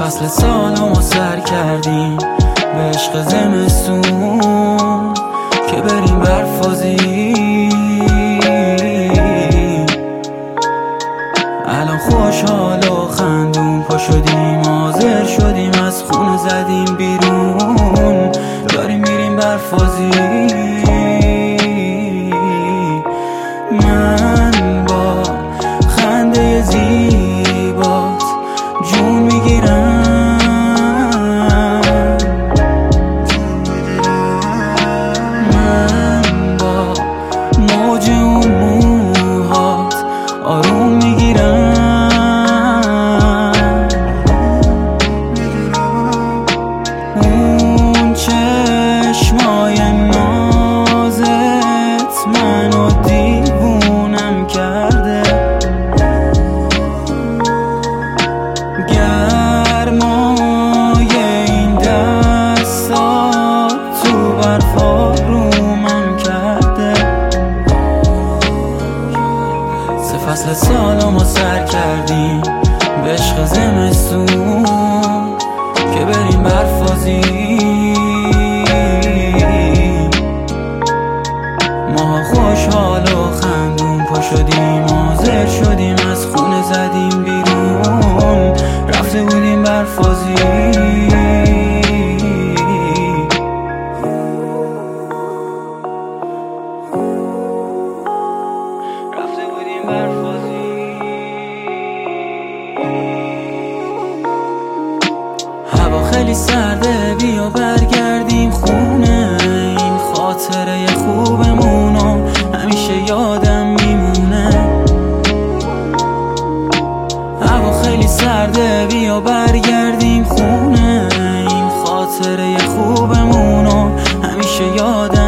فصل سالو ما سر کردیم به عشق زمستون که بریم برفازی. الان خوشحال و خندون پا شدیم، حاضر شدیم از خونه زدیم بیرون، داریم میریم برفازی. من با خنده زیبات جون میگیرم، من با موج اون موهات آروم میگیرم. اون چشمای نازت منو دیوونم کرده، گرمای این دستات تو برف آرومم کرده. سه فصل سالو ما سر کردیم به عشق زمستون که بریم برفازی. ما خوشحال و خندون پا شدیم، حاضر شدیم از خونه زدیم بیرون، رفته بودیم برفازی. رفته بودیم برفازی. هوا خیلی سرده، بیا برگردیم خونه، این خاطره خوبمونو همیشه یادم میمونه. هوا خیلی سرده، بیا برگردیم خونه، این خاطره خوبمونو همیشه یادم